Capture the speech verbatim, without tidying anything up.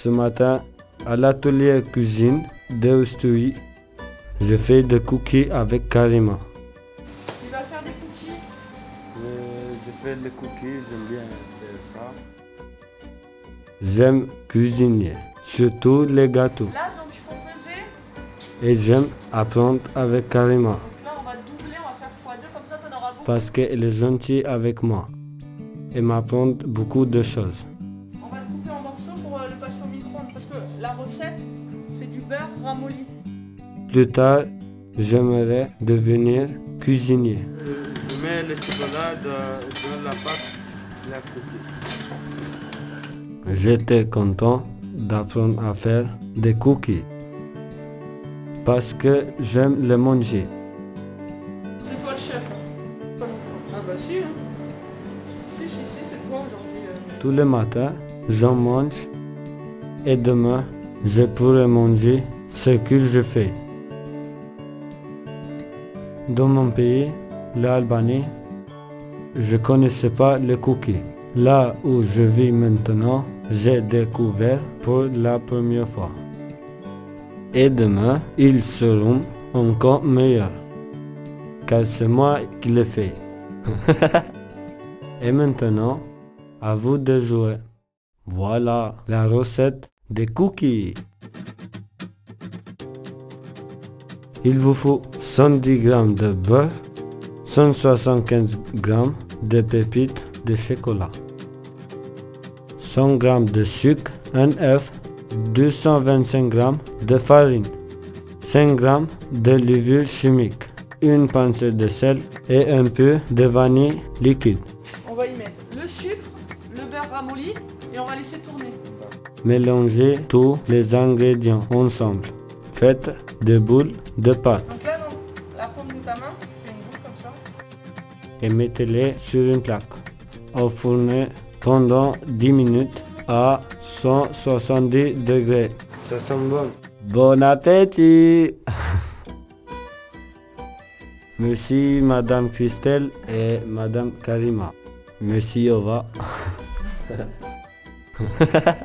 Ce matin, à l'atelier cuisine d'Eustui, je fais des cookies avec Karima. Tu vas faire des cookies? Euh, je fais les cookies, j'aime bien faire ça. J'aime cuisiner, surtout les gâteaux. Là, donc il faut peser. Et j'aime apprendre avec Karima. Donc là, on va doubler, on va faire fois deux, comme ça, tu en auras beaucoup. Parce qu'elle est gentille avec moi et m'apprend beaucoup de choses. On va le couper en morceaux pour euh, le passer au micro-ondes. Parce que la recette, c'est du beurre ramolli. Plus tard, j'aimerais devenir cuisinier. Euh, je mets le chocolat dans, dans la pâte de la cookie. J'étais content d'apprendre à faire des cookies parce que j'aime les manger. C'est toi le chef. Ah bah si, hein. Si, si, si, c'est toi aujourd'hui. Euh. Tous les matins, j'en mange et demain, je pourrai manger ce que je fais. Dans mon pays, l'Albanie, je connaissais pas les cookies. Là où je vis maintenant, j'ai découvert pour la première fois. Et demain, ils seront encore meilleurs. Car c'est moi qui les fais. Et maintenant, à vous de jouer. Voilà la recette des cookies. Il vous faut cent dix grammes de beurre, cent soixante-quinze grammes de pépites de chocolat, cent grammes de sucre, un œuf, deux cent vingt-cinq grammes de farine, cinq grammes de levure chimique, une pincée de sel et un peu de vanille liquide. On va y mettre le sucre, le beurre ramolli et on va laisser tourner. Mélangez tous les ingrédients ensemble. Faites des boules de pâte. Donc là, dans la paume de ta main, tu fais une boule comme ça. Et mettez-les sur une plaque. Au fourneau pendant dix minutes à cent soixante-dix degrés. Ça sent bon. Bon appétit. Merci Madame Christelle et Madame Karima. Merci, au revoir.